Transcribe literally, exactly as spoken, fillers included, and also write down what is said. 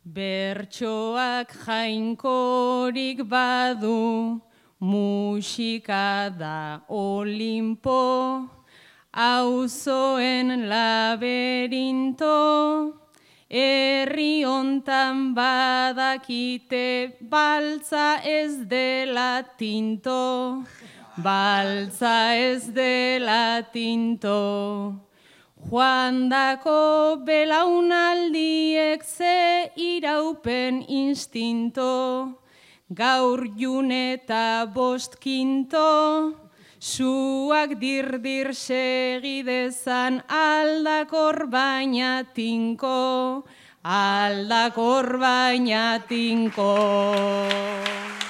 Bertsoak jainkorik badu, musika da Olimpo, auzoen laberinto, herri hontan badakite baltza ez dela tinto, baltza ez dela tinto. Joandako belaunaldiek ze iraupen instinto, gaur june eta bost kinto, zuak dirdir segidezan aldakor baina tinko, aldakor baina tinko.